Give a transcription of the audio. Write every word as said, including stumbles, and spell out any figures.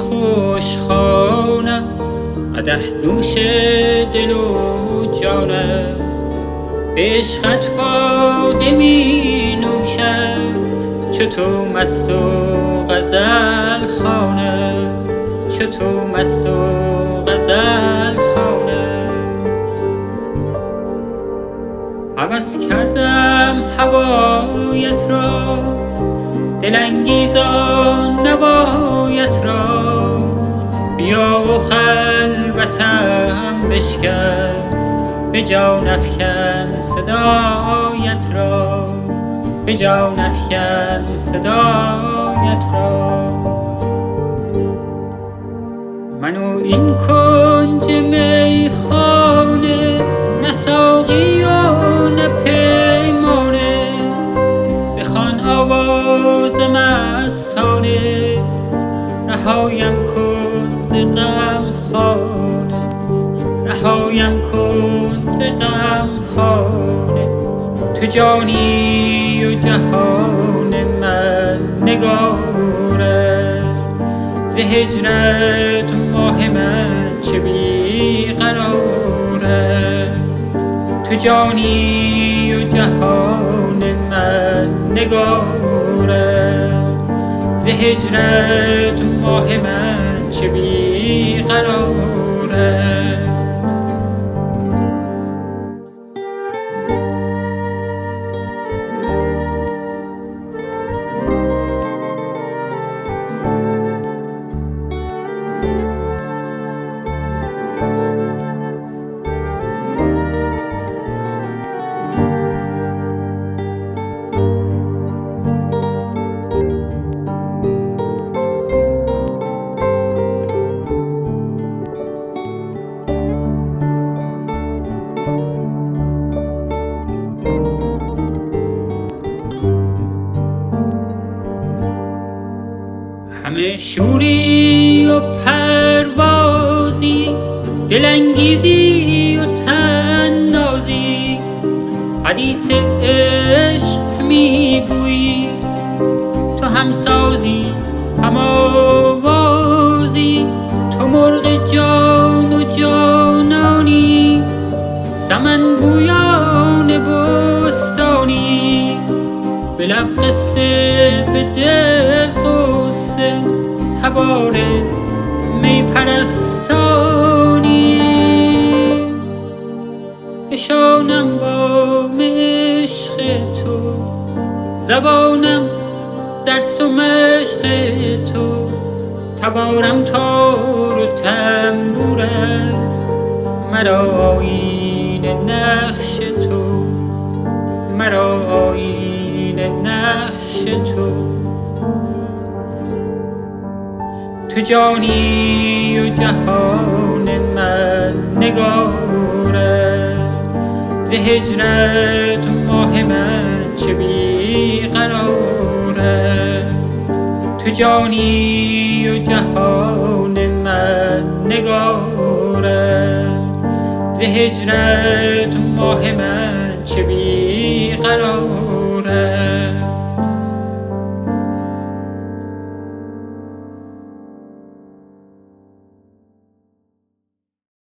خوشخوانم، قدح نوش دل و جانم. به عشقت باده می نوشم، چو تو مست و غزل خوانم، چو تو مست و غزل خوانم. هوس کردم هوایت را، دلانگیزان نوایت را. بیا و خلوتم بشکن، به جان افکن صدایت را، به جان افکن صدایت را. من و این کنج میخانه، نه ساقی و نه پیمانه. بخوان آواز مستانه، رهایم کن ز غم خانه، رهایم کن ز غم خانه. تو جانی و جهان من نگاره، ز هجرت ماه من چه بی قراره. تو جانی و جهان من نگاره، ز هجرت ماه من چه بی قراره. همه شوری و پروازی، دلانگیزی و طنازی. حدیث عشق میگویی، تو همسازی هم آوازی. تو مرغ جان و جانانی، سمن بویان بستانی. به لب قصه به دل قصه، تبار می پرستانی. اشانم با عشق تو، زبانم درس و مشق تو. تبارم تار و تنبور است، مرا آیین نقش تو، مرا آیین نقش تو. تو جانی و جهان من نگاره، ز هجرت ماه من چه بی قراره. تو جانی و جهان من نگاره، ز هجرت ماه من چه بی قراره.